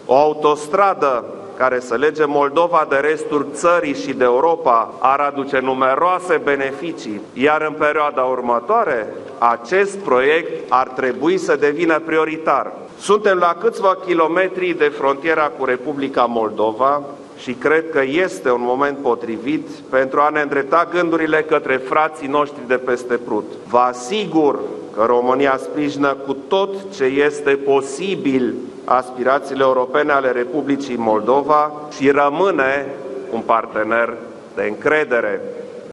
O autostradă care să lege Moldova de restul țării și de Europa ar aduce numeroase beneficii, iar în perioada următoare acest proiect ar trebui să devină prioritar. Suntem la câțiva kilometri de frontiera cu Republica Moldova și cred că este un moment potrivit pentru a ne îndrepta gândurile către frații noștri de peste Prut. Vă asigur că România sprijină cu tot ce este posibil aspirațiile europene ale Republicii Moldova și rămâne un partener de încredere.